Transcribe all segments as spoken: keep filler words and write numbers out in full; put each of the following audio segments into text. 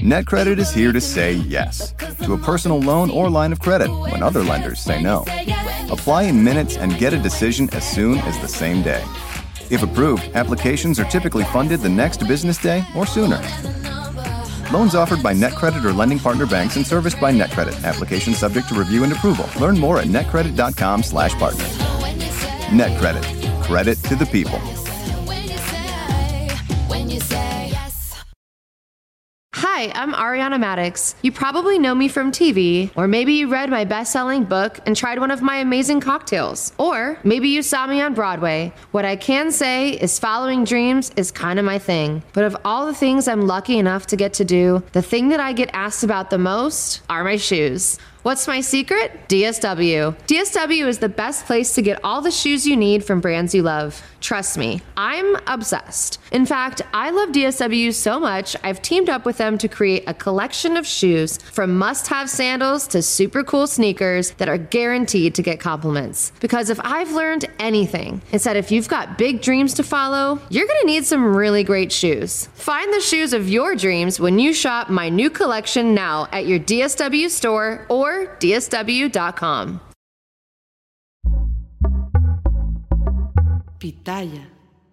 NetCredit is here to say yes to a personal loan or line of credit when other lenders say no. Apply in minutes and get a decision as soon as the same day. If approved, applications are typically funded the next business day or sooner. Loans offered by NetCredit or lending partner banks and serviced by NetCredit. Application subject to review and approval. Learn more at netcredit.com slash partner. NetCredit. Credit to the people. Hi, I'm Ariana Maddox. You probably know me from T V, or maybe you read my best-selling book and tried one of my amazing cocktails. Or maybe you saw me on Broadway. What I can say is following dreams is kind of my thing. But of all the things I'm lucky enough to get to do, the thing that I get asked about the most are my shoes. What's my secret? D S W. D S W is the best place to get all the shoes you need from brands you love. Trust me, I'm obsessed. In fact, I love D S W so much, I've teamed up with them to create a collection of shoes from must-have sandals to super cool sneakers that are guaranteed to get compliments. Because if I've learned anything, it's that if you've got big dreams to follow, you're gonna need some really great shoes. Find the shoes of your dreams when you shop my new collection now at your D S W store or D S W dot com. Pitaya.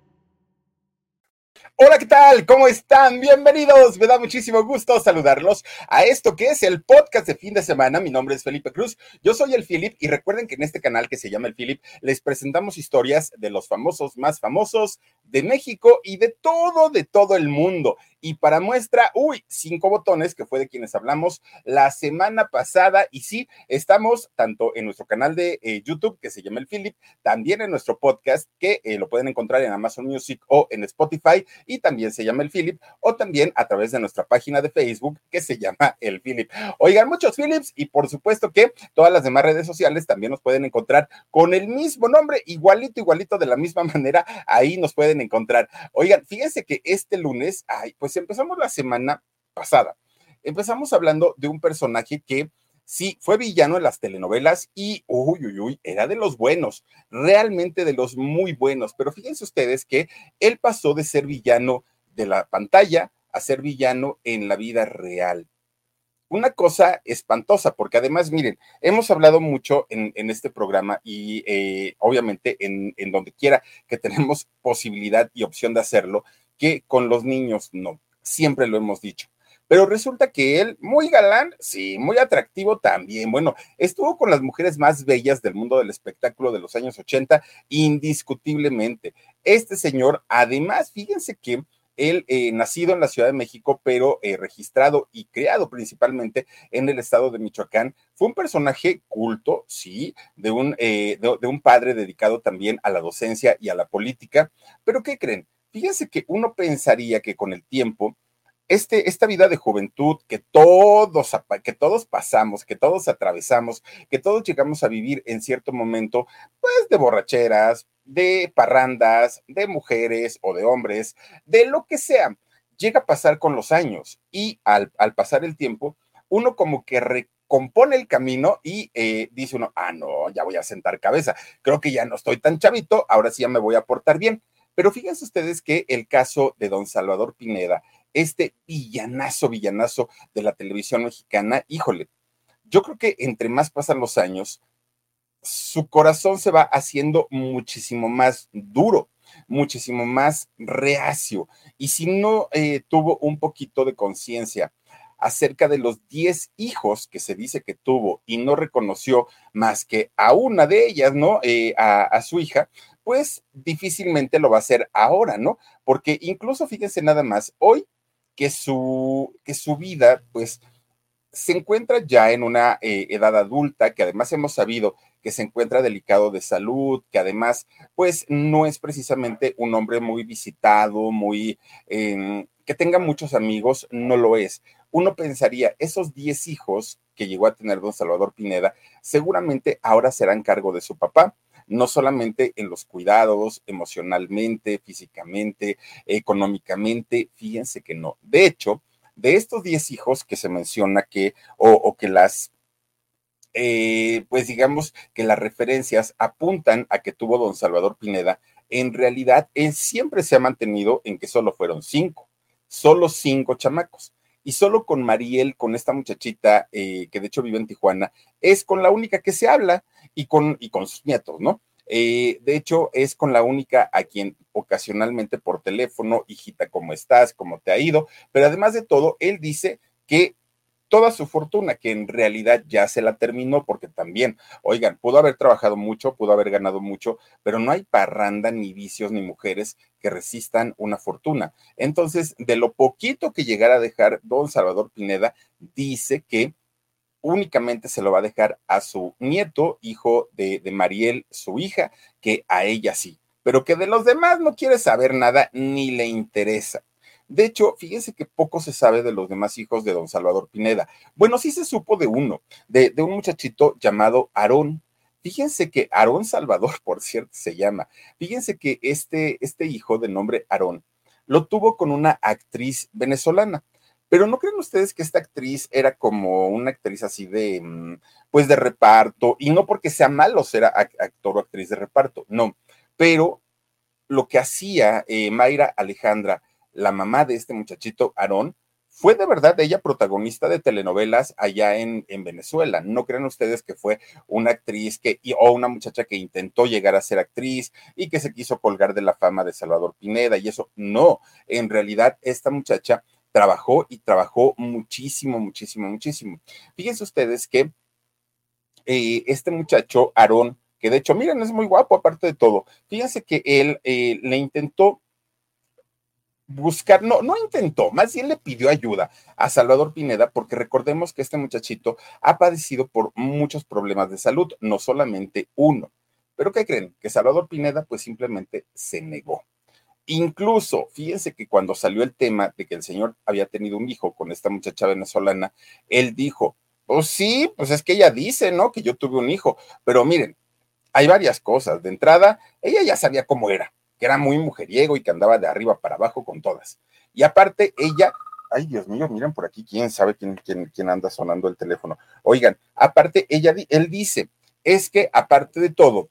Hola, ¿qué tal? ¿Cómo están? Bienvenidos. Me da muchísimo gusto saludarlos a esto que es el podcast de fin de semana. Mi nombre es Felipe Cruz. Yo soy el Philip y recuerden que en este canal que se llama el Philip les presentamos historias de los famosos más famosos de México y de todo, de todo el mundo. Y para muestra, uy, cinco botones, que fue de quienes hablamos la semana pasada. Y sí, estamos tanto en nuestro canal de eh, YouTube, que se llama el Philip, también en nuestro podcast, que eh, lo pueden encontrar en Amazon Music o en Spotify, y también se llama el Philip, o también a través de nuestra página de Facebook, que se llama el Philip. Oigan, muchos Philips, y por supuesto que todas las demás redes sociales también nos pueden encontrar con el mismo nombre, igualito, igualito, de la misma manera, ahí nos pueden encontrar. Oigan, fíjense que este lunes, ay, pues empezamos la semana pasada. Empezamos hablando de un personaje que sí fue villano en las telenovelas y, uy, uy, uy, era de los buenos, realmente de los muy buenos. Pero fíjense ustedes que él pasó de ser villano de la pantalla a ser villano en la vida real. Una cosa espantosa, porque además, miren, hemos hablado mucho en, en este programa y eh, obviamente en, en donde quiera que tenemos posibilidad y opción de hacerlo, que con los niños no, siempre lo hemos dicho. Pero resulta que él, muy galán, sí, muy atractivo también. Bueno, estuvo con las mujeres más bellas del mundo del espectáculo de los años ochenta, indiscutiblemente. Este señor, además, fíjense que él, eh, nacido en la Ciudad de México, pero eh, registrado y creado principalmente en el estado de Michoacán, fue un personaje culto, sí, de un, eh, de, de un padre dedicado también a la docencia y a la política. Pero ¿qué creen? Fíjense que uno pensaría que con el tiempo, Este, esta vida de juventud que todos, que todos pasamos, que todos atravesamos, que todos llegamos a vivir en cierto momento, pues de borracheras, de parrandas, de mujeres o de hombres, de lo que sea, llega a pasar con los años y al, al pasar el tiempo, uno como que recompone el camino y eh, dice uno, ah, no, ya voy a sentar cabeza, creo que ya no estoy tan chavito, ahora sí ya me voy a portar bien. Pero fíjense ustedes que el caso de don Salvador Pineda, este villanazo, villanazo de la televisión mexicana, híjole, yo creo que entre más pasan los años, su corazón se va haciendo muchísimo más duro, muchísimo más reacio. Y si no eh, tuvo un poquito de conciencia acerca de los diez hijos que se dice que tuvo y no reconoció más que a una de ellas, ¿no? Eh, a, a su hija, pues difícilmente lo va a hacer ahora, ¿no? Porque incluso fíjense nada más, hoy que su, que su vida, pues, se encuentra ya en una eh, edad adulta, que además hemos sabido que se encuentra delicado de salud, que además, pues, no es precisamente un hombre muy visitado, muy, eh, que tenga muchos amigos, no lo es. Uno pensaría, esos diez hijos que llegó a tener don Salvador Pineda, seguramente ahora serán cargo de su papá, no solamente en los cuidados, emocionalmente, físicamente, económicamente, fíjense que no. De hecho, de estos diez hijos que se menciona que, o, o que las, eh, pues digamos que las referencias apuntan a que tuvo don Salvador Pineda, en realidad él siempre se ha mantenido en que solo fueron cinco, solo cinco chamacos. y solo con Mariel, con esta muchachita eh, que de hecho vive en Tijuana, es con la única que se habla y con, y con sus nietos, ¿no? Eh, de hecho, es con la única a quien ocasionalmente por teléfono, hijita, ¿cómo estás? ¿Cómo te ha ido? Pero además de todo, él dice que toda su fortuna, que en realidad ya se la terminó, porque también, oigan, pudo haber trabajado mucho, pudo haber ganado mucho, pero no hay parranda, ni vicios, ni mujeres que resistan una fortuna. Entonces, de lo poquito que llegara a dejar don Salvador Pineda, dice que únicamente se lo va a dejar a su nieto, hijo de, de Mariel, su hija, que a ella sí, pero que de los demás no quiere saber nada ni le interesa. De hecho, fíjense que poco se sabe de los demás hijos de don Salvador Pineda. Bueno, sí se supo de uno, de, de un muchachito llamado Aarón. Fíjense que Aarón Salvador, por cierto, se llama. Fíjense que este, este hijo de nombre Aarón lo tuvo con una actriz venezolana. Pero ¿no creen ustedes que esta actriz era como una actriz así de, mm, pues de reparto? Y no porque sea malo ser actor o actriz de reparto, no. Pero lo que hacía eh, Mayra Alejandra, la mamá de este muchachito Aarón, fue de verdad ella protagonista de telenovelas allá en, en Venezuela. No creen ustedes que fue una actriz que, o una muchacha que intentó llegar a ser actriz y que se quiso colgar de la fama de Salvador Pineda y eso. No, en realidad esta muchacha trabajó y trabajó muchísimo, muchísimo, muchísimo. Fíjense ustedes que eh, este muchacho, Aarón, que de hecho, miren, es muy guapo aparte de todo. Fíjense que él eh, le intentó buscar, no, no intentó, más bien le pidió ayuda a Salvador Pineda, porque recordemos que este muchachito ha padecido por muchos problemas de salud, no solamente uno. Pero ¿qué creen? Que Salvador Pineda pues simplemente se negó. Incluso, fíjense que cuando salió el tema de que el señor había tenido un hijo con esta muchacha venezolana, él dijo, pues sí, pues es que ella dice, ¿no? Que yo tuve un hijo, pero miren, hay varias cosas. De entrada, ella ya sabía cómo era, que era muy mujeriego y que andaba de arriba para abajo con todas. Y aparte, ella, ay Dios mío, miren por aquí, quién sabe quién, quién, quién anda sonando el teléfono. Oigan, aparte, ella, él dice, es que aparte de todo,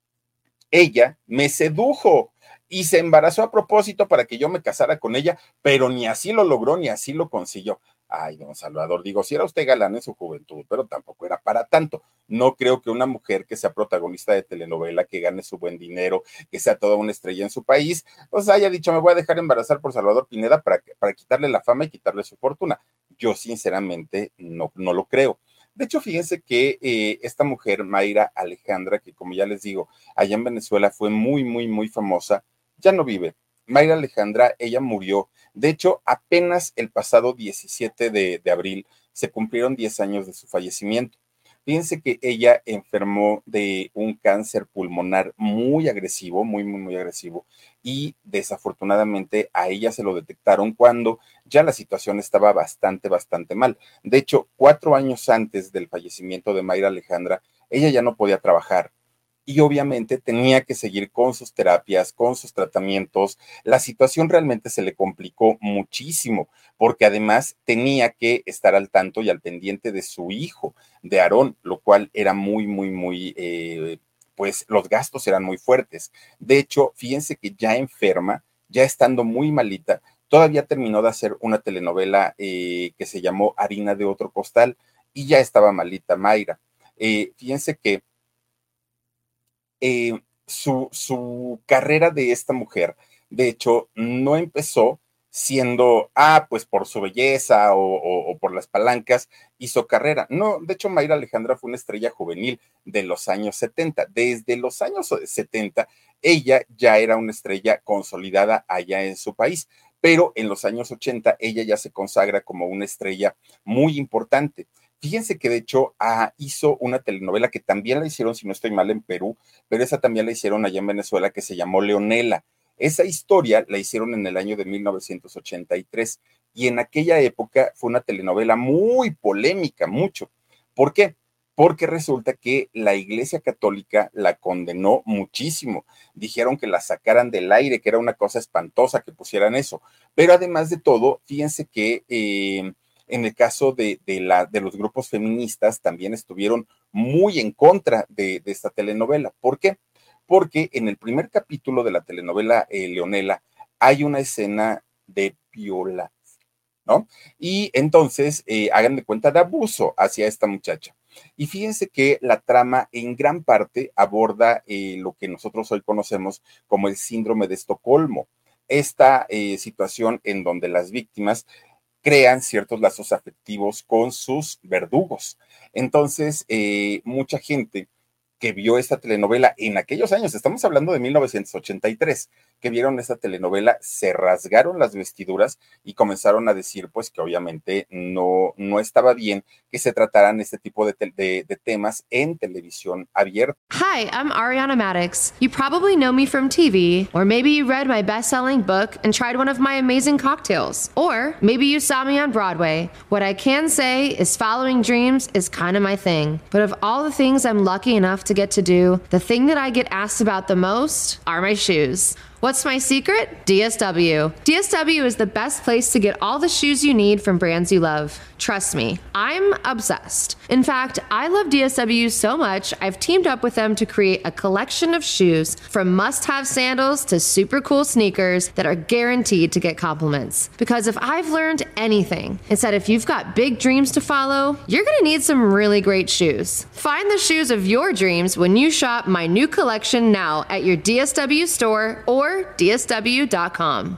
ella me sedujo y se embarazó a propósito para que yo me casara con ella, pero ni así lo logró, ni así lo consiguió. Ay, don Salvador, digo, si era usted galán en su juventud, pero tampoco era para tanto. No creo que una mujer que sea protagonista de telenovela, que gane su buen dinero, que sea toda una estrella en su país, pues haya dicho, me voy a dejar embarazar por Salvador Pineda para, para quitarle la fama y quitarle su fortuna. Yo sinceramente no, no lo creo. De hecho, fíjense que eh, esta mujer, Mayra Alejandra, que como ya les digo, allá en Venezuela fue muy, muy, muy famosa, ya no vive. Mayra Alejandra, ella murió. De hecho, apenas el pasado diecisiete de, de abril se cumplieron diez años de su fallecimiento. Fíjense que ella enfermó de un cáncer pulmonar muy agresivo, muy, muy, muy agresivo, y desafortunadamente a ella se lo detectaron cuando ya la situación estaba bastante, bastante mal. De hecho, cuatro años antes del fallecimiento de Mayra Alejandra, ella ya no podía trabajar y obviamente tenía que seguir con sus terapias, con sus tratamientos. La situación realmente se le complicó muchísimo, porque además tenía que estar al tanto y al pendiente de su hijo, de Aarón, lo cual era muy, muy, muy, eh, pues los gastos eran muy fuertes. De hecho, fíjense que ya enferma, ya estando muy malita, todavía terminó de hacer una telenovela eh, que se llamó Harina de otro costal y ya estaba malita Mayra. Eh, fíjense que eh, su, su carrera de esta mujer, de hecho, no empezó siendo, ah, pues por su belleza o, o, o por las palancas, hizo carrera. No, de hecho, Mayra Alejandra fue una estrella juvenil de los años setenta. Desde los años setenta, ella ya era una estrella consolidada allá en su país, pero en los años ochenta, ella ya se consagra como una estrella muy importante. Fíjense que de hecho ah, hizo una telenovela que también la hicieron, si no estoy mal, en Perú, pero esa también la hicieron allá en Venezuela, que se llamó Leonela. Esa historia la hicieron en el año de mil novecientos ochenta y tres y en aquella época fue una telenovela muy polémica, mucho. ¿Por qué? Porque resulta que la Iglesia Católica la condenó muchísimo. Dijeron que la sacaran del aire, que era una cosa espantosa que pusieran eso. Pero además de todo, fíjense que eh, en el caso de, de, la, de los grupos feministas también estuvieron muy en contra de, de esta telenovela. ¿Por qué? Porque en el primer capítulo de la telenovela eh, Leonela hay una escena de violación. ¿no? Y entonces eh, hagan de cuenta de abuso hacia esta muchacha. Y fíjense que la trama en gran parte aborda eh, lo que nosotros hoy conocemos como el síndrome de Estocolmo. Esta eh, situación en donde las víctimas crean ciertos lazos afectivos con sus verdugos. Entonces, eh, mucha gente que vio esta telenovela en aquellos años, estamos hablando de mil novecientos ochenta y tres, que vieron esta telenovela, se rasgaron las vestiduras y comenzaron a decir, pues, que obviamente no, no estaba bien que se trataran este tipo de, te de, de temas en televisión abierta. Hi, I'm Ariana Madix. You probably know me from T V, or maybe you read my best-selling book and tried one of my amazing cocktails, or maybe you saw me on Broadway. What I can say is following dreams is kind of my thing. But of all the things I'm lucky enough to get to do, the thing that I get asked about the most are my shoes. What's my secret? D S W. D S W is the best place to get all the shoes you need from brands you love. Trust me, I'm obsessed. In fact, I love D S W so much, I've teamed up with them to create a collection of shoes from must-have sandals to super cool sneakers that are guaranteed to get compliments. Because if I've learned anything, it's that if you've got big dreams to follow, you're gonna need some really great shoes. Find the shoes of your dreams when you shop my new collection now at your D S W store or D S W dot com.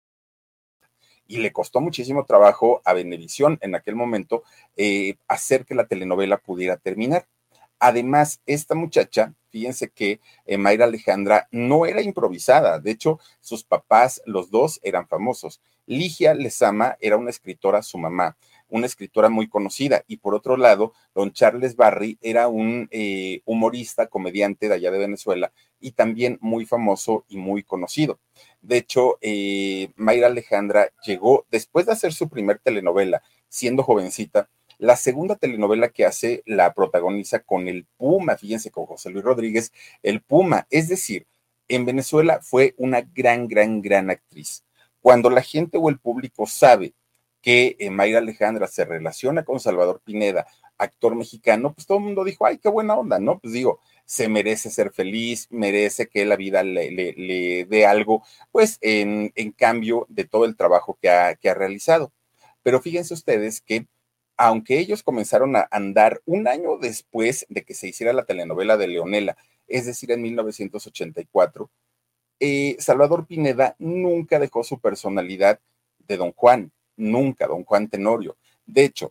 Y le costó muchísimo trabajo a Venevisión en aquel momento eh, hacer que la telenovela pudiera terminar. Además, esta muchacha, fíjense que eh, Mayra Alejandra no era improvisada. De hecho, sus papás, los dos, eran famosos. Ligia Lezama era una escritora, su mamá, una escritora muy conocida. Y por otro lado, don Charles Barry era un eh, humorista, comediante de allá de Venezuela y también muy famoso y muy conocido. De hecho, eh, Mayra Alejandra llegó, después de hacer su primer telenovela, siendo jovencita, la segunda telenovela que hace la protagoniza con el Puma, fíjense, con José Luis Rodríguez, el Puma. Es decir, en Venezuela fue una gran, gran, gran actriz. Cuando la gente o el público sabe que eh, Mayra Alejandra se relaciona con Salvador Pineda, actor mexicano, pues todo el mundo dijo, ay, qué buena onda, ¿no? Pues digo, se merece ser feliz, merece que la vida le, le, le dé algo, pues en, en cambio de todo el trabajo que ha, que ha realizado. Pero fíjense ustedes que aunque ellos comenzaron a andar un año después de que se hiciera la telenovela de Leonela, es decir, en mil novecientos ochenta y cuatro, eh, Salvador Pineda nunca dejó su personalidad de Don Juan, nunca, Don Juan Tenorio. De hecho,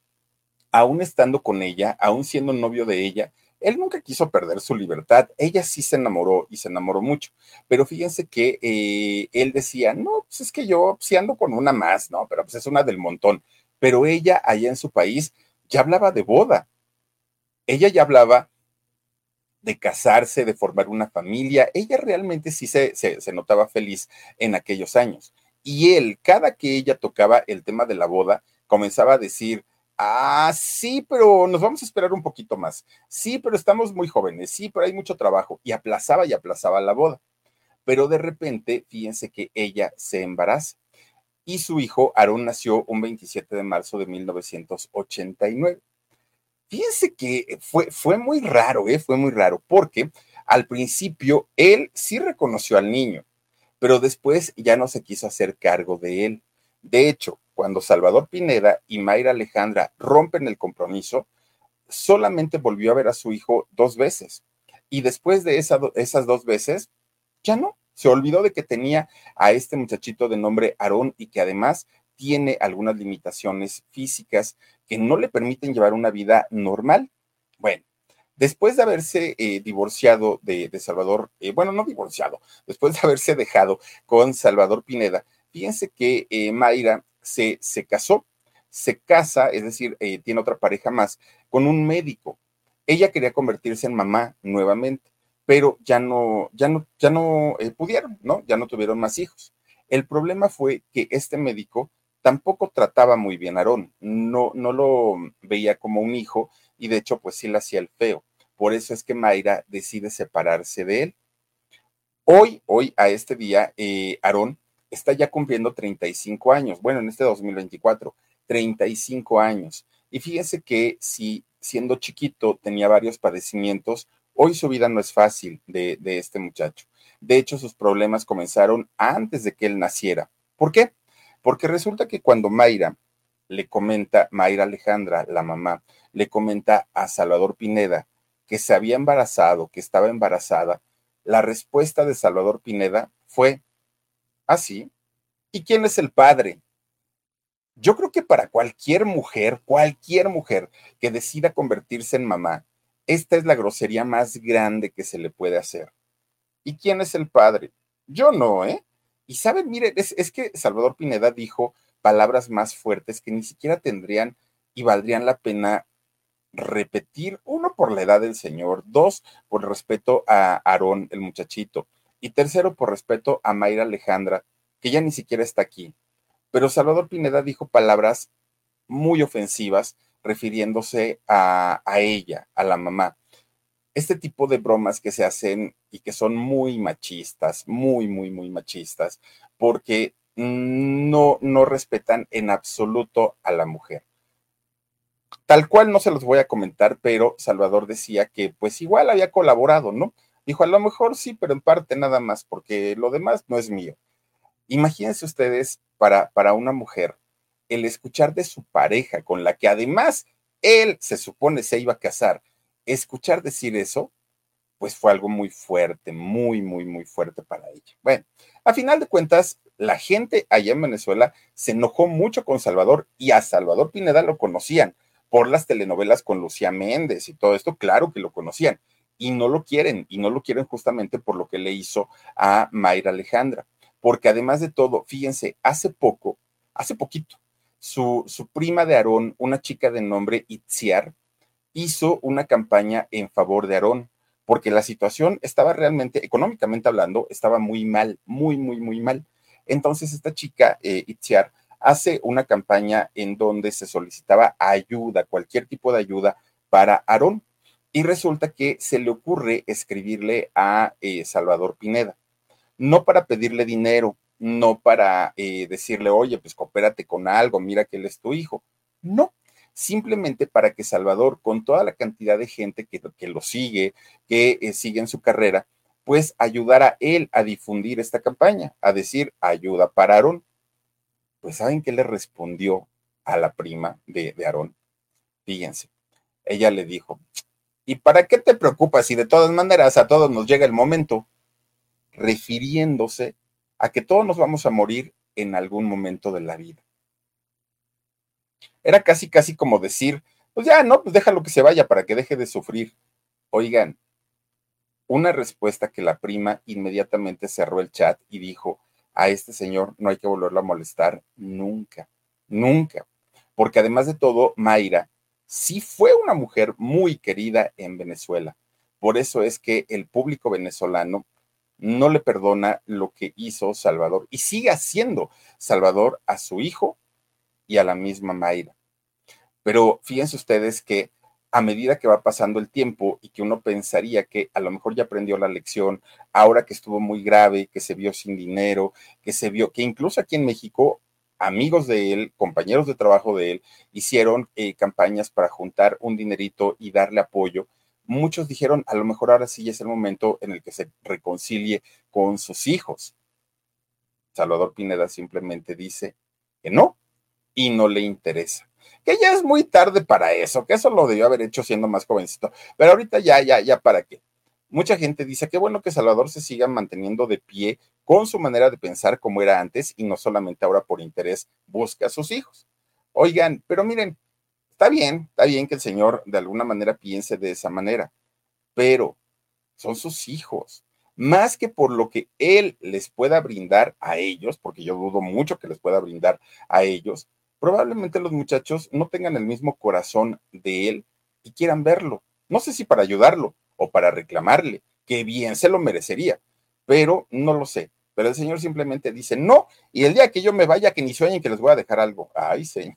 aún estando con ella, aún siendo novio de ella, él nunca quiso perder su libertad. Ella sí se enamoró y se enamoró mucho. Pero fíjense que eh, él decía, no, pues es que yo sí ando con una más, ¿no? Pero pues es una del montón. Pero ella allá en su país ya hablaba de boda. Ella ya hablaba de casarse, de formar una familia. Ella realmente sí se, se, se notaba feliz en aquellos años. Y él, cada que ella tocaba el tema de la boda, comenzaba a decir, ah, sí, pero nos vamos a esperar un poquito más. Sí, pero estamos muy jóvenes. Sí, pero hay mucho trabajo. Y aplazaba y aplazaba la boda. Pero de repente, fíjense que ella se embaraza. Y su hijo, Aarón, nació un veintisiete de marzo de mil novecientos ochenta y nueve. Fíjense que fue, fue muy raro, ¿eh? Fue muy raro, porque al principio él sí reconoció al niño, pero después ya no se quiso hacer cargo de él. De hecho, cuando Salvador Pineda y Mayra Alejandra rompen el compromiso, solamente volvió a ver a su hijo dos veces. Y después de esa, esas dos veces, ya no. Se olvidó de que tenía a este muchachito de nombre Aarón y que además tiene algunas limitaciones físicas que no le permiten llevar una vida normal. Bueno, después de haberse eh, divorciado de, de Salvador, eh, bueno, no divorciado, después de haberse dejado con Salvador Pineda, fíjense que eh, Mayra se, se casó, se casa, es decir, eh, tiene otra pareja más, con un médico. Ella quería convertirse en mamá nuevamente, pero ya no, ya no, ya no eh, pudieron, ¿no? Ya no tuvieron más hijos. El problema fue que este médico tampoco trataba muy bien a Aarón, no, no lo veía como un hijo y de hecho pues sí le hacía el feo. Por eso es que Mayra decide separarse de él. Hoy, hoy a este día, eh, Aarón está ya cumpliendo treinta y cinco años, bueno, en este dos mil veinticuatro, treinta y cinco años. Y fíjense que si siendo chiquito tenía varios padecimientos, hoy su vida no es fácil de, de este muchacho. De hecho, sus problemas comenzaron antes de que él naciera. ¿Por qué? porque resulta que cuando Mayra le comenta, Mayra Alejandra, la mamá, le comenta a Salvador Pineda que se había embarazado, que estaba embarazada, la respuesta de Salvador Pineda fue, ¿ah, sí? ¿Y quién es el padre? Yo creo que para cualquier mujer, cualquier mujer que decida convertirse en mamá, esta es la grosería más grande que se le puede hacer. ¿Y quién es el padre? Yo no, ¿eh? Y saben, miren, es, es que Salvador Pineda dijo palabras más fuertes que ni siquiera tendrían y valdrían la pena repetir, uno por la edad del señor, dos por respeto a Aarón, el muchachito, y tercero por respeto a Mayra Alejandra, que ya ni siquiera está aquí. Pero Salvador Pineda dijo palabras muy ofensivas refiriéndose a, a ella, a la mamá. Este tipo de bromas que se hacen y que son muy machistas, muy, muy, muy machistas, porque no, no respetan en absoluto a la mujer. Tal cual no se los voy a comentar, pero Salvador decía que pues igual había colaborado, ¿no? Dijo, a lo mejor sí, pero en parte nada más, porque lo demás no es mío. Imagínense ustedes, para, para una mujer, el escuchar de su pareja, con la que además él se supone se iba a casar, escuchar decir eso, pues fue algo muy fuerte, muy, muy, muy fuerte para ella. Bueno, a final de cuentas, la gente allá en Venezuela se enojó mucho con Salvador y a Salvador Pineda lo conocían por las telenovelas con Lucía Méndez y todo esto, claro que lo conocían y no lo quieren, y no lo quieren justamente por lo que le hizo a Mayra Alejandra, porque además de todo, fíjense, hace poco, hace poquito, su, su prima de Aarón, una chica de nombre Itziar, hizo una campaña en favor de Aarón, porque la situación estaba realmente, económicamente hablando, estaba muy mal, muy, muy, muy mal. Entonces esta chica, eh, Itziar, hace una campaña en donde se solicitaba ayuda, cualquier tipo de ayuda para Aarón. Y resulta que se le ocurre escribirle a eh, Salvador Pineda, no para pedirle dinero, no para eh, decirle, oye, pues coopérate con algo, mira que él es tu hijo. No, simplemente para que Salvador, con toda la cantidad de gente que, que lo sigue, que eh, sigue en su carrera, pues ayudara a él a difundir esta campaña, a decir, ayuda para Aarón. Pues ¿saben qué le respondió a la prima de, de Aarón? Fíjense, ella le dijo, ¿y para qué te preocupas si de todas maneras a todos nos llega el momento? Refiriéndose a que todos nos vamos a morir en algún momento de la vida. Era casi, casi como decir, pues ya, no, pues déjalo que se vaya para que deje de sufrir. Oigan, una respuesta que la prima inmediatamente cerró el chat y dijo, a este señor no hay que volverlo a molestar nunca, nunca. Porque además de todo, Mayra sí fue una mujer muy querida en Venezuela. Por eso es que el público venezolano no le perdona lo que hizo Salvador y sigue haciendo Salvador a su hijo y a la misma Mayra. Pero fíjense ustedes que a medida que va pasando el tiempo y que uno pensaría que a lo mejor ya aprendió la lección, ahora que estuvo muy grave, que se vio sin dinero, que se vio que incluso aquí en México, amigos de él, compañeros de trabajo de él, hicieron eh, campañas para juntar un dinerito y darle apoyo. Muchos dijeron, a lo mejor ahora sí es el momento en el que se reconcilie con sus hijos. Salvador Pineda simplemente dice que no y no le interesa. Que ya es muy tarde para eso, que eso lo debió haber hecho siendo más jovencito. Pero ahorita ya, ya, ya, ¿para qué? Mucha gente dice que bueno que Salvador se siga manteniendo de pie con su manera de pensar como era antes y no solamente ahora por interés busca a sus hijos. Oigan, pero miren, está bien, está bien que el señor de alguna manera piense de esa manera, pero son sus hijos. Más que por lo que él les pueda brindar a ellos, porque yo dudo mucho que les pueda brindar a ellos, probablemente los muchachos no tengan el mismo corazón de él y quieran verlo. No sé si para ayudarlo o para reclamarle, que bien se lo merecería, pero no lo sé. Pero el señor simplemente dice no, y el día que yo me vaya, que ni sueñen que les voy a dejar algo. Ay, señor,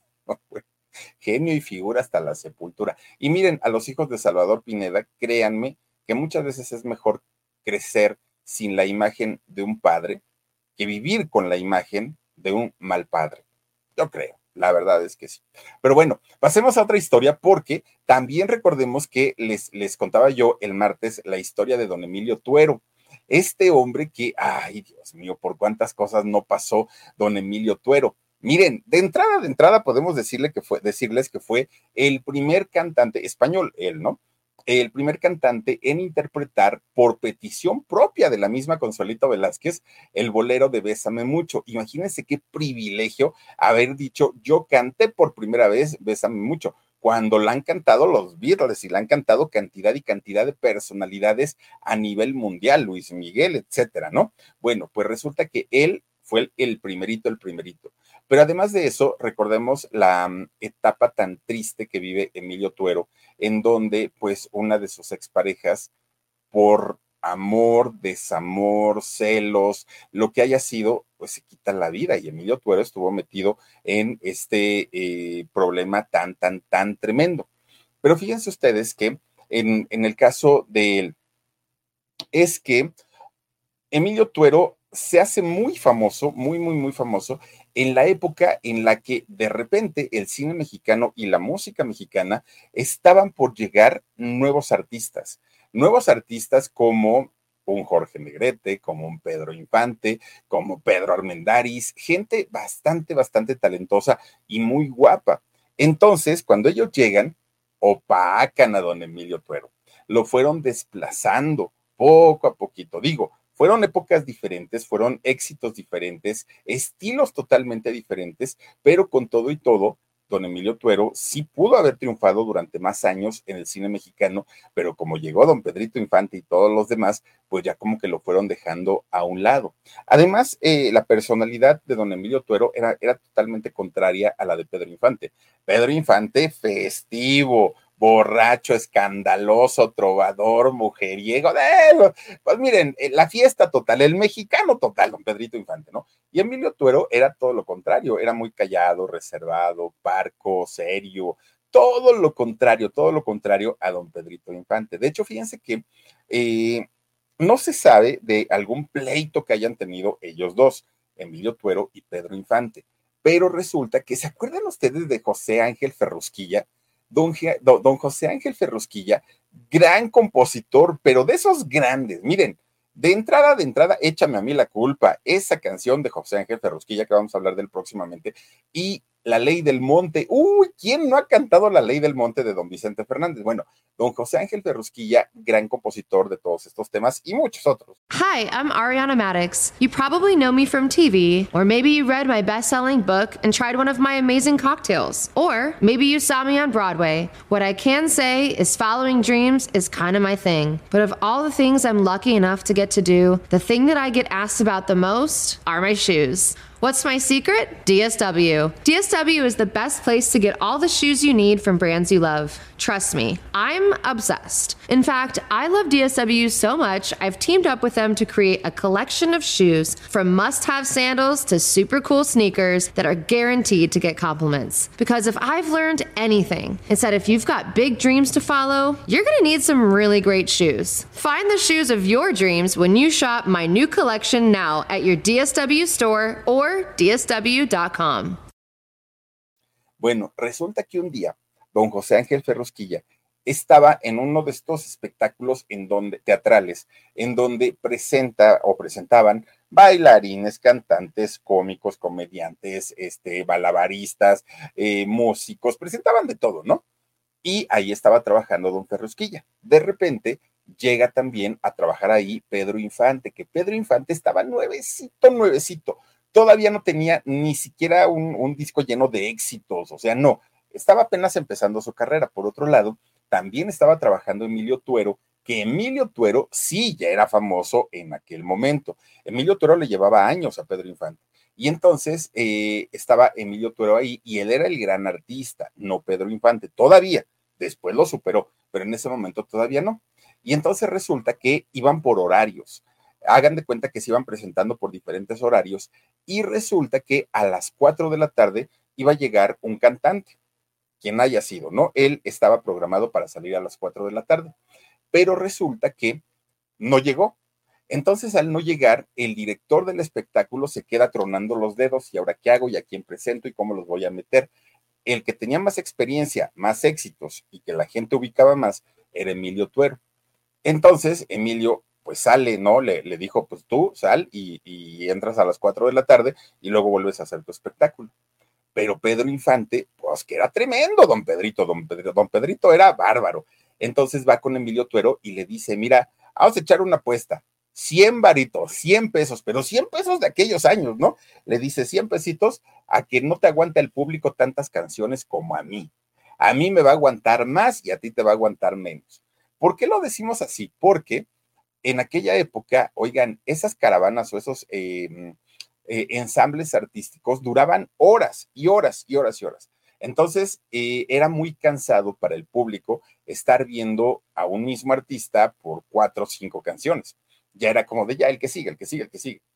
genio y figura hasta la sepultura. Y miren, a los hijos de Salvador Pineda, créanme que muchas veces es mejor crecer sin la imagen de un padre que vivir con la imagen de un mal padre. Yo creo, la verdad es que sí. Pero bueno, pasemos a otra historia porque también recordemos que les, les contaba yo el martes la historia de don Emilio Tuero. Este hombre que, ay Dios mío, por cuántas cosas no pasó don Emilio Tuero. Miren, de entrada, de entrada podemos decirle que fue, decirles que fue el primer cantante español, él, ¿no? El primer cantante en interpretar por petición propia de la misma Consuelito Velázquez el bolero de Bésame Mucho. Imagínense qué privilegio haber dicho, yo canté por primera vez Bésame Mucho, cuando la han cantado los Beatles y la han cantado cantidad y cantidad de personalidades a nivel mundial, Luis Miguel, etcétera, ¿no? Bueno, pues resulta que él fue el, el primerito, el primerito. Pero además de eso, recordemos la um, etapa tan triste que vive Emilio Tuero, en donde pues una de sus exparejas, por amor, desamor, celos, lo que haya sido, pues se quita la vida y Emilio Tuero estuvo metido en este eh, problema tan, tan, tan tremendo. Pero fíjense ustedes que en, en el caso de él, es que Emilio Tuero se hace muy famoso, muy, muy, muy famoso en la época en la que de repente el cine mexicano y la música mexicana estaban por llegar nuevos artistas, nuevos artistas como un Jorge Negrete, como un Pedro Infante, como Pedro Armendáriz, gente bastante, bastante talentosa y muy guapa. Entonces, cuando ellos llegan, opacan a don Emilio Tuero, lo fueron desplazando poco a poquito, digo, fueron épocas diferentes, fueron éxitos diferentes, estilos totalmente diferentes, pero con todo y todo, don Emilio Tuero sí pudo haber triunfado durante más años en el cine mexicano, pero como llegó don Pedrito Infante y todos los demás, pues ya como que lo fueron dejando a un lado. Además, eh, la personalidad de don Emilio Tuero era, era totalmente contraria a la de Pedro Infante. Pedro Infante, festivo, borracho, escandaloso, trovador, mujeriego, eh, pues miren, la fiesta total, el mexicano total, don Pedrito Infante, ¿no? Y Emilio Tuero era todo lo contrario, era muy callado, reservado, parco, serio, todo lo contrario, todo lo contrario a don Pedrito Infante. De hecho, fíjense que eh, no se sabe de algún pleito que hayan tenido ellos dos, Emilio Tuero y Pedro Infante, pero resulta que, ¿se acuerdan ustedes de José Ángel Ferrusquilla? Don, don José Ángel Ferrusquilla, gran compositor, pero de esos grandes, miren, de entrada, de entrada, échame a mí la culpa, esa canción de José Ángel Ferrusquilla que vamos a hablar de él próximamente, y La Ley del Monte. Uy, ¿quién no ha cantado La Ley del Monte de don Vicente Fernández? Bueno, don José Ángel Ferrusquilla, gran compositor de todos estos temas y muchos otros. Hi, I'm Ariana Madix. You probably know me from T V, or maybe you read my best-selling book and tried one of my amazing cocktails, or maybe you saw me on Broadway. What I can say is following dreams is kind of my thing. But of all the things I'm lucky enough to get to do, the thing that I get asked about the most are my shoes. What's my secret? D S W. D S W is the best place to get all the shoes you need from brands you love. Trust me, I'm obsessed. In fact, I love D S W so much, I've teamed up with them to create a collection of shoes from must-have sandals to super cool sneakers that are guaranteed to get compliments. Because if I've learned anything, it's that if you've got big dreams to follow, you're gonna need some really great shoes. Find the shoes of your dreams when you shop my new collection now at your D S W store or D S W dot com. Bueno, resulta que un día don José Ángel Ferrusquilla estaba en uno de estos espectáculos en donde, teatrales, en donde presenta o presentaban bailarines, cantantes, cómicos, comediantes, este, balabaristas, eh, músicos, presentaban de todo, ¿no? Y ahí estaba trabajando don Ferrusquilla. De repente llega también a trabajar ahí Pedro Infante, que Pedro Infante estaba nuevecito, nuevecito. Todavía no tenía ni siquiera un, un disco lleno de éxitos, o sea, no, estaba apenas empezando su carrera. Por otro lado, también estaba trabajando Emilio Tuero, que Emilio Tuero sí ya era famoso en aquel momento. Emilio Tuero le llevaba años a Pedro Infante. Y entonces eh, estaba Emilio Tuero ahí y él era el gran artista, no Pedro Infante, todavía. Después lo superó, pero en ese momento todavía no. Y entonces resulta que iban por horarios. Hagan de cuenta que se iban presentando por diferentes horarios y resulta que a las cuatro de la tarde iba a llegar un cantante, quien haya sido, ¿no? Él estaba programado para salir a las cuatro de la tarde, pero resulta que no llegó. Entonces, al no llegar, el director del espectáculo se queda tronando los dedos y ahora qué hago y a quién presento y cómo los voy a meter. El que tenía más experiencia, más éxitos y que la gente ubicaba más era Emilio Tuero. Entonces, Emilio pues sale, ¿no? Le, le dijo, pues tú sal y, y entras a las cuatro de la tarde y luego vuelves a hacer tu espectáculo. pero Pedro Infante, pues que era tremendo, don Pedrito, don Pedrito, don Pedrito era bárbaro. Entonces va con Emilio Tuero y le dice, mira, vamos a echar una apuesta, cien varitos, cien pesos, pero cien pesos de aquellos años, ¿no? Le dice cien pesitos a que no te aguanta el público tantas canciones como a mí. A mí me va a aguantar más y a ti te va a aguantar menos. ¿Por qué lo decimos así? Porque en aquella época, oigan, esas caravanas o esos eh, eh, ensambles artísticos duraban horas y horas y horas y horas. Entonces, eh, era muy cansado para el público estar viendo a un mismo artista por cuatro o cinco canciones. Ya era como de ya, el que sigue, el que sigue, el que sigue.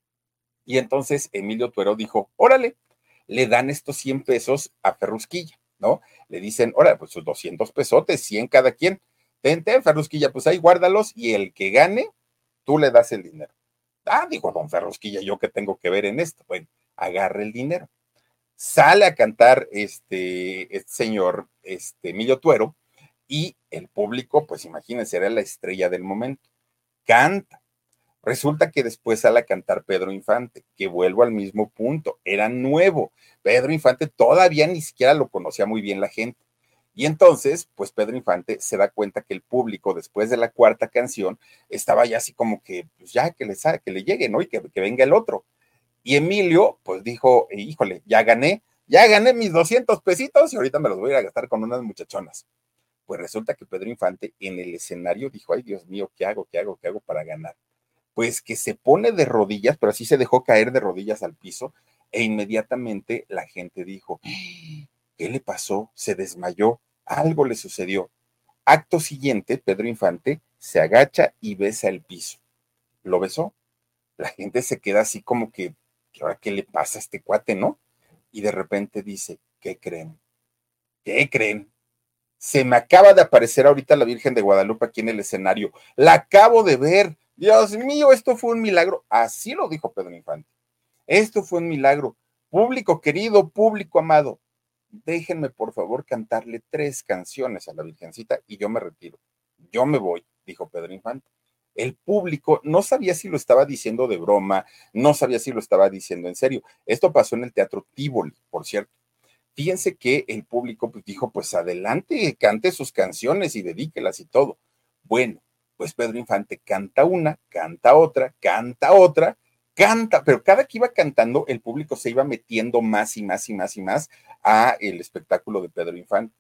Y entonces Emilio Tuero dijo, órale, le dan estos cien pesos a Ferrusquilla, ¿no? Le dicen, órale, pues sus doscientos pesotes, cien cada quien. Ten, ten, Ferrusquilla, pues ahí guárdalos y el que gane, tú le das el dinero. Ah, dijo don Ferrusquilla, ¿yo qué tengo que ver en esto? Bueno, agarra el dinero. Sale a cantar este, este señor, este Emilio Tuero, y el público, pues imagínense, era la estrella del momento. Canta. Resulta que después sale a cantar Pedro Infante, que vuelvo al mismo punto, era nuevo. Pedro Infante todavía ni siquiera lo conocía muy bien la gente. Y entonces, pues Pedro Infante se da cuenta que el público, después de la cuarta canción, estaba ya así como que, pues ya que le, que le llegue, ¿no? Y que, que venga el otro. Y Emilio, pues dijo, híjole, ya gané, ya gané mis doscientos pesitos y ahorita me los voy a ir a gastar con unas muchachonas. Pues resulta que Pedro Infante en el escenario dijo, ay Dios mío, ¿qué hago, qué hago, qué hago para ganar? Pues que se pone de rodillas, pero así se dejó caer de rodillas al piso e inmediatamente la gente dijo, ¿qué le pasó? Se desmayó, algo le sucedió. Acto siguiente, Pedro Infante se agacha y besa el piso. ¿Lo besó? La gente se queda así como que, ¿qué ahora qué le pasa a este cuate, no? Y de repente dice, ¿qué creen? ¿Qué creen? Se me acaba de aparecer ahorita la Virgen de Guadalupe aquí en el escenario. La acabo de ver. Dios mío, esto fue un milagro. Así lo dijo Pedro Infante. Esto fue un milagro. Público querido, público amado, déjenme por favor cantarle tres canciones a la Virgencita y yo me retiro. Yo me voy, dijo Pedro Infante. El público no sabía si lo estaba diciendo de broma, no sabía si lo estaba diciendo en serio. Esto pasó en el Teatro Tívoli, por cierto. Fíjense que el público pues, dijo, pues adelante, cante sus canciones y dedíquelas y todo. Bueno, pues Pedro Infante canta una, canta otra, canta otra, canta, pero cada que iba cantando, el público se iba metiendo más y más y más y más a el espectáculo de Pedro Infante.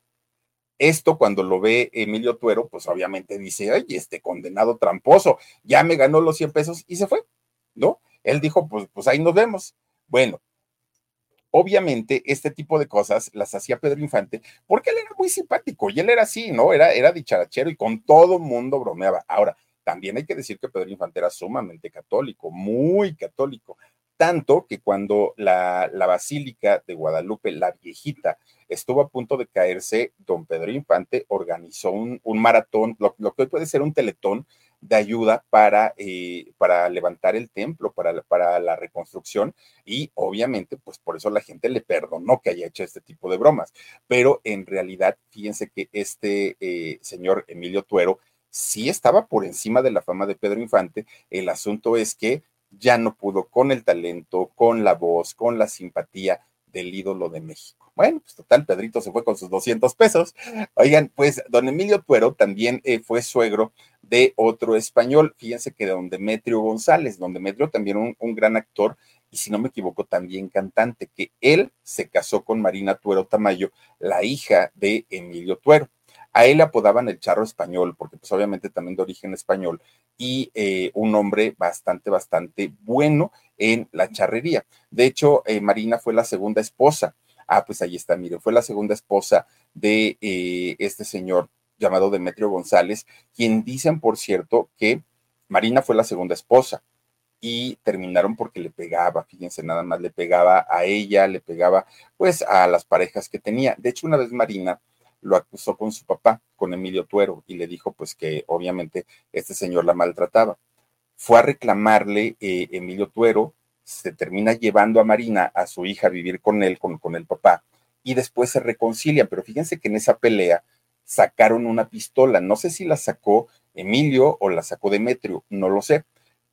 Esto cuando lo ve Emilio Tuero, pues obviamente dice, ay, este condenado tramposo, ya me ganó los cien pesos y se fue, ¿no? Él dijo, pues, pues ahí nos vemos. Bueno, obviamente este tipo de cosas las hacía Pedro Infante porque él era muy simpático y él era así, ¿no? Era, era dicharachero y con todo mundo bromeaba. Ahora, también hay que decir que Pedro Infante era sumamente católico, muy católico, tanto que cuando la, la Basílica de Guadalupe, la viejita, estuvo a punto de caerse, don Pedro Infante organizó un, un maratón, lo, lo que hoy puede ser un teletón de ayuda para, eh, para levantar el templo, para, para la reconstrucción y obviamente pues por eso la gente le perdonó que haya hecho este tipo de bromas, pero en realidad fíjense que este eh, señor Emilio Tuero sí estaba por encima de la fama de Pedro Infante. El asunto es que ya no pudo con el talento, con la voz, con la simpatía del ídolo de México. Bueno, pues total, Pedrito se fue con sus doscientos pesos. Oigan, pues don Emilio Tuero también eh, fue suegro de otro español, fíjense que don Demetrio González, don Demetrio también un, un gran actor y si no me equivoco también cantante, que él se casó con Marina Tuero Tamayo, la hija de Emilio Tuero. A él le apodaban el charro español, porque pues obviamente también de origen español, y eh, un hombre bastante, bastante bueno en la charrería. De hecho, eh, Marina fue la segunda esposa. Ah, pues ahí está, miren, fue la segunda esposa de eh, este señor llamado Demetrio González, quien dicen, por cierto, que Marina fue la segunda esposa y terminaron porque le pegaba, fíjense, nada más le pegaba a ella, le pegaba pues a las parejas que tenía. De hecho, una vez Marina lo acusó con su papá, con Emilio Tuero, y le dijo pues que obviamente este señor la maltrataba. Fue a reclamarle eh, Emilio Tuero, se termina llevando a Marina, a su hija, a vivir con él, con, con el papá, y después se reconcilian, pero fíjense que en esa pelea sacaron una pistola, no sé si la sacó Emilio o la sacó Demetrio, no lo sé,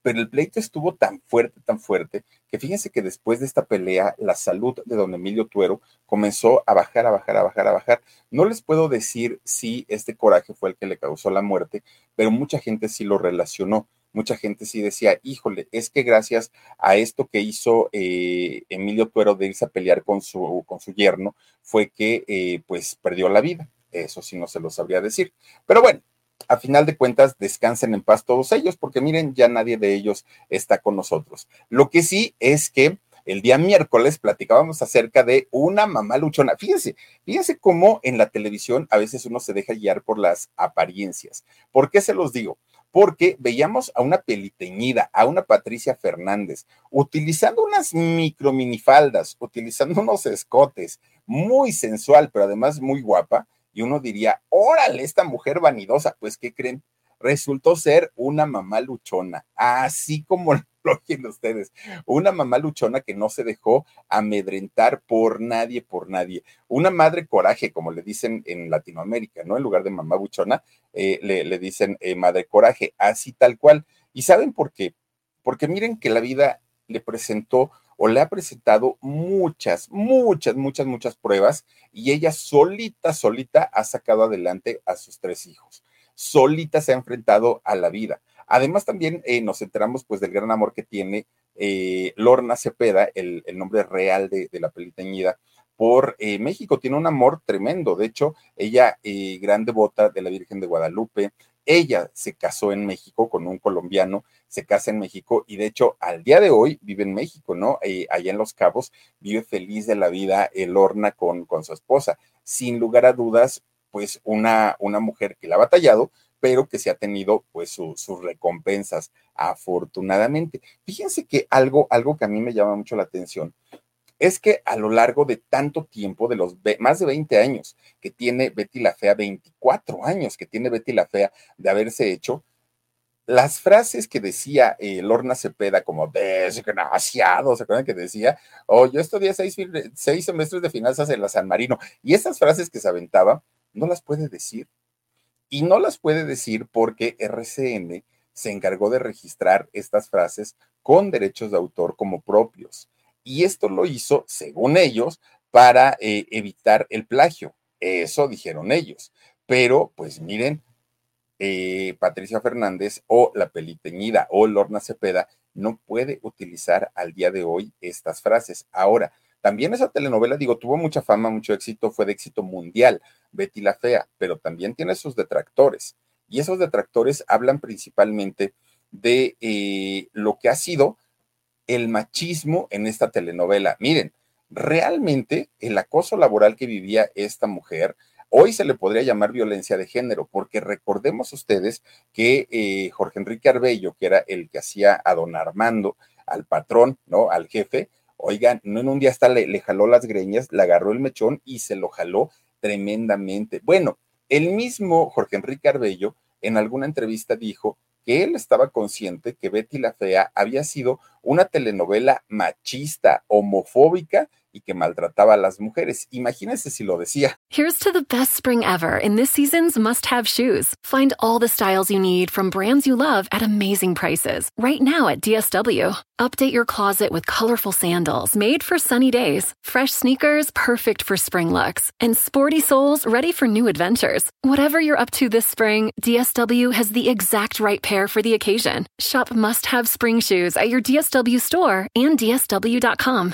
pero el pleito estuvo tan fuerte, tan fuerte, que fíjense que después de esta pelea, la salud de don Emilio Tuero comenzó a bajar, a bajar, a bajar, a bajar. No les puedo decir si este coraje fue el que le causó la muerte, pero mucha gente sí lo relacionó. Mucha gente sí decía, híjole, es que gracias a esto que hizo eh, Emilio Tuero de irse a pelear con su, con su yerno, fue que eh, pues perdió la vida. Eso sí no se lo sabría decir. Pero bueno, a final de cuentas, descansen en paz todos ellos, porque miren, ya nadie de ellos está con nosotros. Lo que sí es que el día miércoles platicábamos acerca de una mamá luchona. Fíjense, fíjense cómo en la televisión a veces uno se deja guiar por las apariencias. ¿Por qué se los digo? Porque veíamos a una peliteñida, a una Patricia Fernández, utilizando unas micro minifaldas, utilizando unos escotes, muy sensual, pero además muy guapa, y uno diría, órale, esta mujer vanidosa. Pues, ¿qué creen? Resultó ser una mamá luchona, así como lo oyen ustedes, una mamá luchona que no se dejó amedrentar por nadie, por nadie. Una madre coraje, como le dicen en Latinoamérica, ¿no? En lugar de mamá buchona, eh, le, le dicen eh, madre coraje, así tal cual. ¿Y saben por qué? Porque miren que la vida le presentó o le ha presentado muchas, muchas, muchas, muchas pruebas y ella solita, solita ha sacado adelante a sus tres hijos. Solita se ha enfrentado a la vida. Además, también eh, nos enteramos pues del gran amor que tiene eh, Lorna Cepeda, el, el nombre real de, de la peliteñida, por eh, México. Tiene un amor tremendo. De hecho, ella, eh, gran devota de la Virgen de Guadalupe, ella se casó en México con un colombiano, se casa en México y de hecho al día de hoy vive en México, ¿no? Eh, allá en Los Cabos vive feliz de la vida eh, Lorna con, con su esposa. Sin lugar a dudas, pues una, una mujer que la ha batallado, pero que se ha tenido pues su, sus recompensas, afortunadamente. Fíjense que algo, algo que a mí me llama mucho la atención es que a lo largo de tanto tiempo, de los más de veinte años que tiene Betty la Fea, veinticuatro años que tiene Betty la Fea de haberse hecho, las frases que decía eh, Lorna Cepeda, como desgraciado, ¿se acuerdan que decía? Oh, yo estudié seis, seis semestres de finanzas en la San Marino, y esas frases que se aventaba, no las puede decir. Y no las puede decir porque R C N se encargó de registrar estas frases con derechos de autor como propios. Y esto lo hizo, según ellos, para eh, evitar el plagio. Eso dijeron ellos. Pero, pues miren, eh, Patricia Fernández o la peliteñida o Lorna Cepeda no puede utilizar al día de hoy estas frases. Ahora, también esa telenovela, digo, tuvo mucha fama, mucho éxito, fue de éxito mundial, Betty la Fea, pero también tiene sus detractores. Y esos detractores hablan principalmente de eh, lo que ha sido el machismo en esta telenovela. Miren, realmente el acoso laboral que vivía esta mujer, hoy se le podría llamar violencia de género, porque recordemos ustedes que eh, Jorge Enrique Arbello, que era el que hacía a don Armando, al patrón, ¿no? Al jefe, oigan, no en un día hasta le, le jaló las greñas, le agarró el mechón y se lo jaló tremendamente. Bueno, el mismo Jorge Enrique Arbello en alguna entrevista dijo que él estaba consciente que Betty la Fea había sido una telenovela machista, homofóbica y que maltrataba a las mujeres. Imagínense si lo decía. Here's to the best spring ever in this season's must-have shoes. Find all the styles you need from brands you love at amazing prices right now at D S W. Update your closet with colorful sandals made for sunny days, fresh sneakers perfect for spring looks, and sporty soles ready for new adventures. Whatever you're up to this spring, D S W has the exact right pair for the occasion. Shop must-have spring shoes at your D S W store and D S W dot com.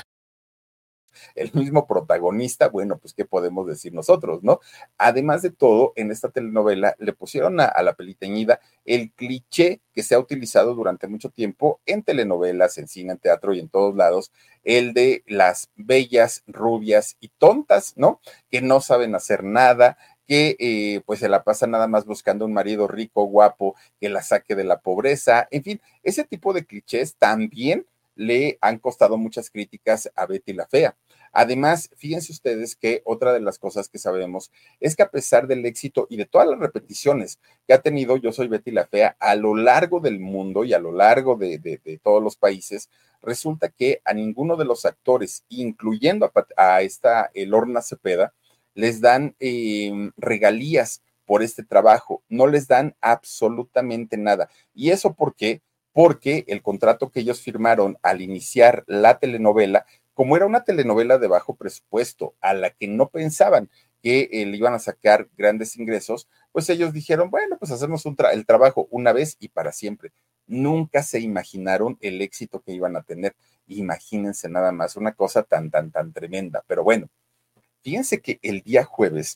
El mismo protagonista, bueno, pues qué podemos decir nosotros, ¿no? Además de todo, en esta telenovela le pusieron a, a la peliteñida el cliché que se ha utilizado durante mucho tiempo en telenovelas, en cine, en teatro y en todos lados, el de las bellas, rubias y tontas, ¿no? Que no saben hacer nada, que eh, pues se la pasa nada más buscando un marido rico, guapo, que la saque de la pobreza, en fin, ese tipo de clichés también le han costado muchas críticas a Betty la Fea. Además, fíjense ustedes que otra de las cosas que sabemos es que a pesar del éxito y de todas las repeticiones que ha tenido Yo Soy Betty la Fea a lo largo del mundo y a lo largo de, de, de todos los países, resulta que a ninguno de los actores, incluyendo a, a esta eh, Lorna Cepeda, les dan eh, regalías por este trabajo, no les dan absolutamente nada. ¿Y eso por qué? porque el contrato que ellos firmaron al iniciar la telenovela, como era una telenovela de bajo presupuesto, a la que no pensaban que eh, le iban a sacar grandes ingresos, pues ellos dijeron, bueno, pues hacemos un tra el trabajo una vez y para siempre. Nunca se imaginaron el éxito que iban a tener. Imagínense nada más, una cosa tan, tan, tan tremenda. Pero bueno, fíjense que el día jueves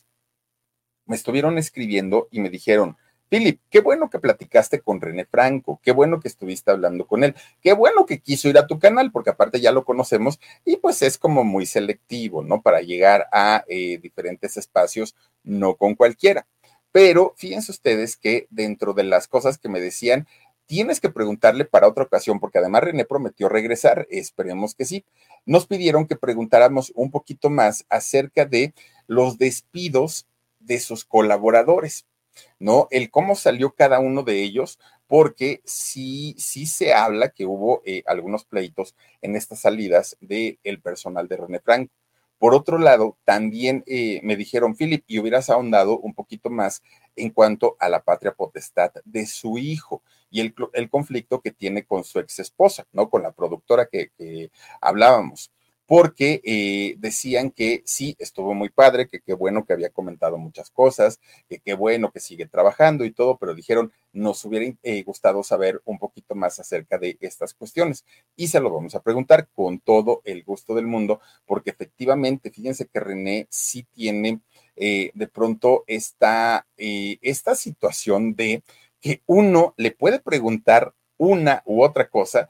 me estuvieron escribiendo y me dijeron, Philip, qué bueno que platicaste con René Franco, qué bueno que estuviste hablando con él, qué bueno que quiso ir a tu canal, porque aparte ya lo conocemos y pues es como muy selectivo, ¿no? Para llegar a eh, diferentes espacios, no con cualquiera. Pero fíjense ustedes que dentro de las cosas que me decían, tienes que preguntarle para otra ocasión, porque además René prometió regresar, esperemos que sí. Nos pidieron que preguntáramos un poquito más acerca de los despidos de sus colaboradores, ¿no? El cómo salió cada uno de ellos, porque sí, sí se habla que hubo eh, algunos pleitos en estas salidas del personal de René Franco. Por otro lado, también eh, me dijeron, Philip, y hubieras ahondado un poquito más en cuanto a la patria potestad de su hijo y el, el conflicto que tiene con su ex esposa, ¿no? Con la productora que, que hablábamos, porque eh, decían que sí, estuvo muy padre, que qué bueno que había comentado muchas cosas, que qué bueno que sigue trabajando y todo, pero dijeron, nos hubiera eh, gustado saber un poquito más acerca de estas cuestiones. Y se lo vamos a preguntar con todo el gusto del mundo, porque efectivamente, fíjense que René sí tiene eh, de pronto esta, eh, esta situación de que uno le puede preguntar una u otra cosa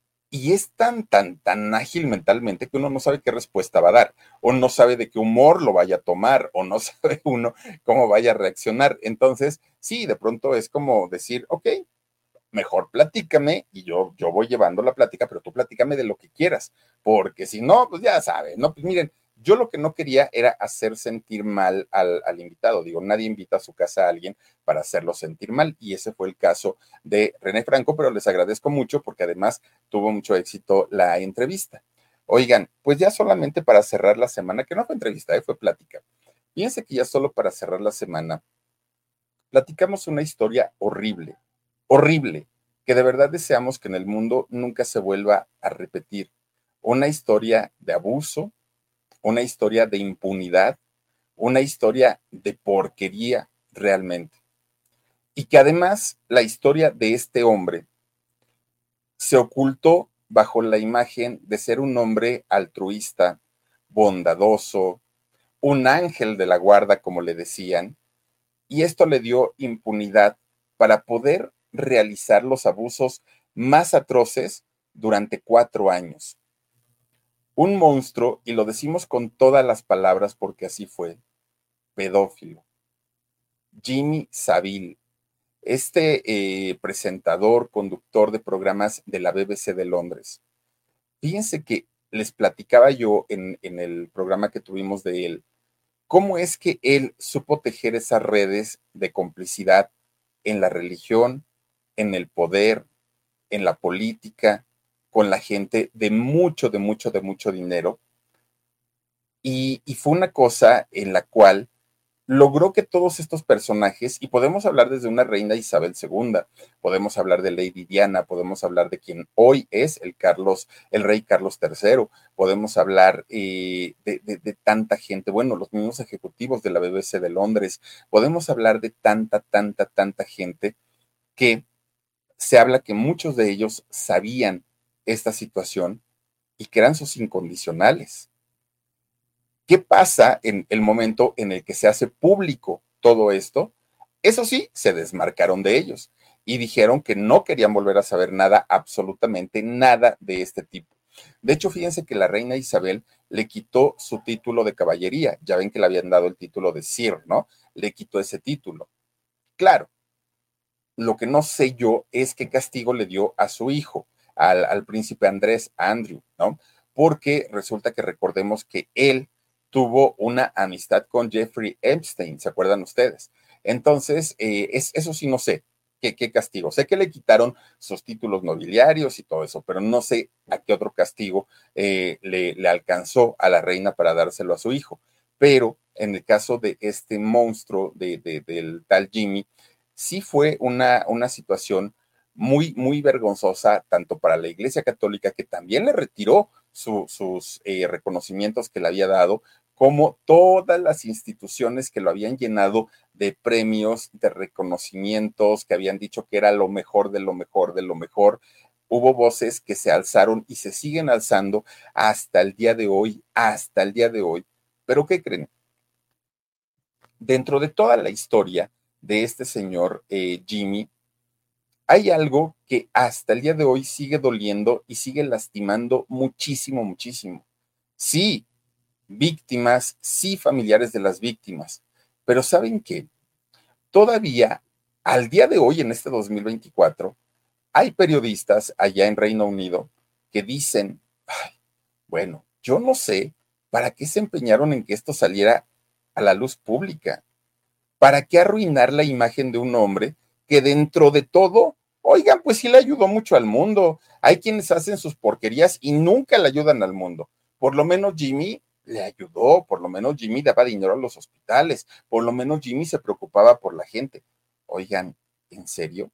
y es tan, tan, tan ágil mentalmente que uno no sabe qué respuesta va a dar, o no sabe de qué humor lo vaya a tomar, o no sabe uno cómo vaya a reaccionar. Entonces, sí, de pronto es como decir, ok, mejor platícame y yo, yo voy llevando la plática, pero tú platícame de lo que quieras, porque si no, pues ya sabes, no, pues miren, yo lo que no quería era hacer sentir mal al, al invitado, digo, nadie invita a su casa a alguien para hacerlo sentir mal, y ese fue el caso de René Franco, pero les agradezco mucho porque además tuvo mucho éxito la entrevista. Oigan, pues ya solamente para cerrar la semana, que no fue entrevista, eh, fue plática. Fíjense que ya solo para cerrar la semana, platicamos una historia horrible, horrible, que de verdad deseamos que en el mundo nunca se vuelva a repetir. Una historia de abuso, una historia de impunidad, una historia de porquería realmente. Y que además la historia de este hombre se ocultó bajo la imagen de ser un hombre altruista, bondadoso, un ángel de la guarda, como le decían, y esto le dio impunidad para poder realizar los abusos más atroces durante cuatro años. Un monstruo, y lo decimos con todas las palabras porque así fue, pedófilo. Jimmy Savile, este eh, presentador, conductor de programas de la B B C de Londres. Fíjense que les platicaba yo en, en el programa que tuvimos de él, cómo es que él supo tejer esas redes de complicidad en la religión, en el poder, en la política, con la gente de mucho, de mucho, de mucho dinero. Y, y fue una cosa en la cual logró que todos estos personajes, y podemos hablar desde una reina Isabel segunda, podemos hablar de Lady Diana, podemos hablar de quien hoy es el Carlos, el rey Carlos tercero, podemos hablar eh, de, de, de tanta gente, bueno, los mismos ejecutivos de la B B C de Londres, podemos hablar de tanta, tanta, tanta gente que se habla que muchos de ellos sabían esta situación y que eran sus incondicionales. ¿Qué pasa en el momento en el que se hace público todo esto? Eso sí, se desmarcaron de ellos y dijeron que no querían volver a saber nada, absolutamente nada de este tipo. De hecho, fíjense que la reina Isabel le quitó su título de caballería. Ya ven que le habían dado el título de Sir, ¿no? Le quitó ese título. Claro, lo que no sé yo es qué castigo le dio a su hijo, al, al príncipe Andrés, Andrew, ¿no? Porque resulta que recordemos que él tuvo una amistad con Jeffrey Epstein, ¿se acuerdan ustedes? Entonces, eh, es, eso sí no sé qué, qué castigo. Sé que le quitaron sus títulos nobiliarios y todo eso, pero no sé a qué otro castigo eh, le, le alcanzó a la reina para dárselo a su hijo. Pero en el caso de este monstruo de, de, del tal Jimmy, sí fue una, una situación muy, muy vergonzosa, tanto para la Iglesia Católica, que también le retiró su, sus eh, reconocimientos que le había dado, como todas las instituciones que lo habían llenado de premios, de reconocimientos, que habían dicho que era lo mejor de lo mejor de lo mejor. Hubo voces que se alzaron y se siguen alzando hasta el día de hoy, hasta el día de hoy. ¿Pero qué creen? Dentro de toda la historia de este señor eh, Jimmy, hay algo que hasta el día de hoy sigue doliendo y sigue lastimando muchísimo, muchísimo. Sí, víctimas, sí, familiares de las víctimas, pero ¿saben qué? Todavía, al día de hoy, en este dos mil veinticuatro, hay periodistas allá en Reino Unido que dicen, ay, bueno, yo no sé para qué se empeñaron en que esto saliera a la luz pública. ¿Para qué arruinar la imagen de un hombre que dentro de todo, oigan, pues sí le ayudó mucho al mundo? Hay quienes hacen sus porquerías y nunca le ayudan al mundo. Por lo menos Jimmy le ayudó, por lo menos Jimmy daba dinero a los hospitales, por lo menos Jimmy se preocupaba por la gente. Oigan, ¿en serio?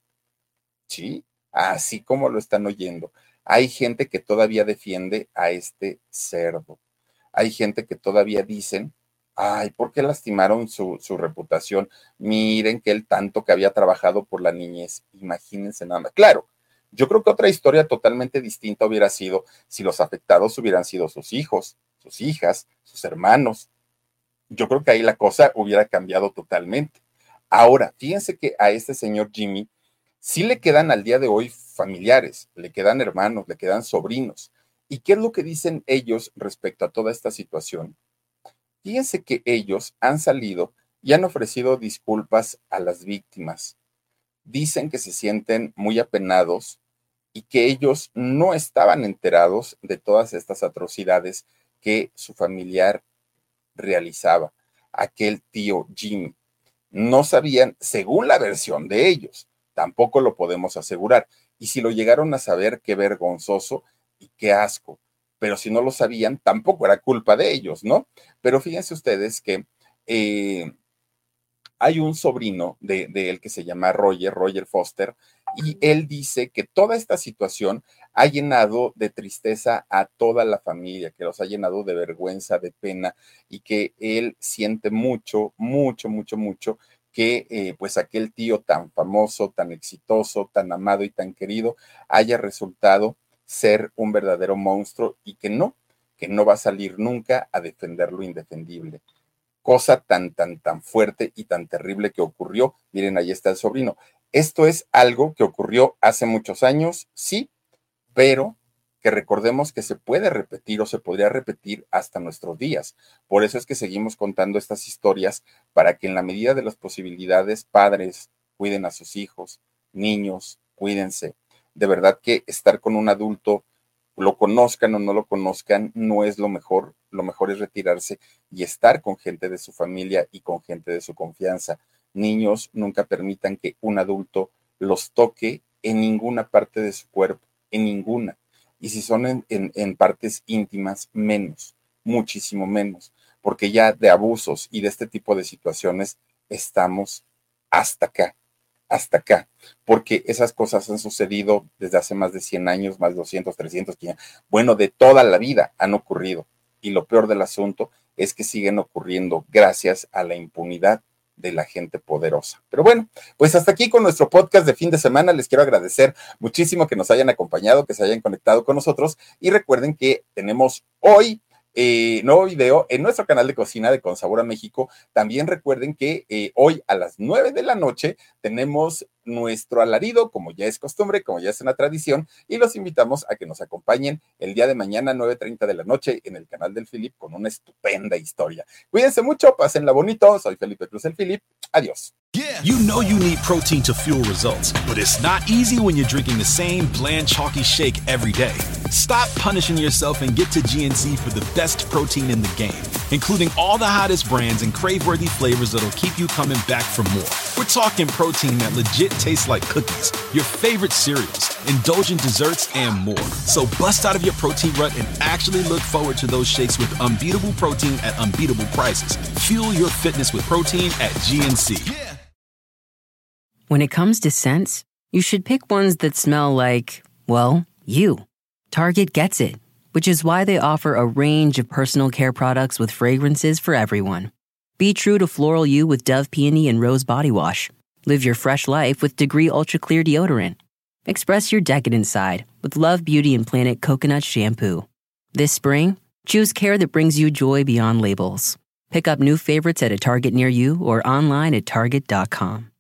Sí, así como lo están oyendo. Hay gente que todavía defiende a este cerdo. Hay gente que todavía dicen, ay, ¿por qué lastimaron su, su reputación? Miren que él tanto que había trabajado por la niñez. Imagínense nada más. Claro, yo creo que otra historia totalmente distinta hubiera sido si los afectados hubieran sido sus hijos, sus hijas, sus hermanos. Yo creo que ahí la cosa hubiera cambiado totalmente. Ahora, fíjense que a este señor Jimmy sí le quedan al día de hoy familiares, le quedan hermanos, le quedan sobrinos. ¿Y qué es lo que dicen ellos respecto a toda esta situación? Fíjense que ellos han salido y han ofrecido disculpas a las víctimas. Dicen que se sienten muy apenados y que ellos no estaban enterados de todas estas atrocidades que su familiar realizaba, aquel tío Jimmy. No sabían, según la versión de ellos, tampoco lo podemos asegurar. Y si lo llegaron a saber, qué vergonzoso y qué asco. Pero si no lo sabían, tampoco era culpa de ellos, ¿no? Pero fíjense ustedes que eh, hay un sobrino de, de él que se llama Roger, Roger Foster, y él dice que toda esta situación ha llenado de tristeza a toda la familia, que los ha llenado de vergüenza, de pena, y que él siente mucho, mucho, mucho, mucho que eh, pues aquel tío tan famoso, tan exitoso, tan amado y tan querido haya resultado ser un verdadero monstruo y que no, que no va a salir nunca a defender lo indefendible. Cosa tan, tan, tan fuerte y tan terrible que ocurrió. Miren, ahí está el sobrino. Esto es algo que ocurrió hace muchos años, sí, pero que recordemos que se puede repetir o se podría repetir hasta nuestros días. Por eso es que seguimos contando estas historias para que en la medida de las posibilidades, padres cuiden a sus hijos, niños, cuídense. De verdad que estar con un adulto, lo conozcan o no lo conozcan, no es lo mejor. Lo mejor es retirarse y estar con gente de su familia y con gente de su confianza. Niños, nunca permitan que un adulto los toque en ninguna parte de su cuerpo, en ninguna. Y si son en, en, en partes íntimas, menos, muchísimo menos, porque ya de abusos y de este tipo de situaciones estamos hasta acá. hasta acá, porque esas cosas han sucedido desde hace más de cien años, más de doscientos, trescientos, quinientos, bueno, de toda la vida han ocurrido, y lo peor del asunto es que siguen ocurriendo gracias a la impunidad de la gente poderosa. Pero bueno, pues hasta aquí con nuestro podcast de fin de semana. Les quiero agradecer muchísimo que nos hayan acompañado, que se hayan conectado con nosotros, y recuerden que tenemos hoy Eh, nuevo video en nuestro canal de cocina de Con Sabor a México. También recuerden que eh, hoy a las nueve de la noche tenemos nuestro alarido, como ya es costumbre, como ya es una tradición, y los invitamos a que nos acompañen el día de mañana, nueve treinta de la noche, en el canal del Philip, con una estupenda historia. Cuídense mucho, pásenla bonito. Soy Felipe Cruz, el Philip. Adiós. Yeah. You know you need protein to fuel results, but it's not easy when you're drinking the same bland, chalky shake every day. Stop punishing yourself and get to G N C for the best protein in the game, including all the hottest brands and crave-worthy flavors that'll keep you coming back for more. We're talking protein that legit tastes like cookies, your favorite cereals, indulgent desserts, and more. So bust out of your protein rut and actually look forward to those shakes with unbeatable protein at unbeatable prices. Fuel your fitness with protein at G N C. When it comes to scents, You should pick ones that smell like, well, you. Target gets it, which is why they offer a range of personal care products with fragrances for everyone. Be true to floral you with Dove Peony and Rose Body Wash. Live your fresh life with Degree Ultra Clear Deodorant. Express your decadent side with Love Beauty and Planet Coconut Shampoo. This spring, choose care that brings you joy beyond labels. Pick up new favorites at a Target near you or online at target dot com.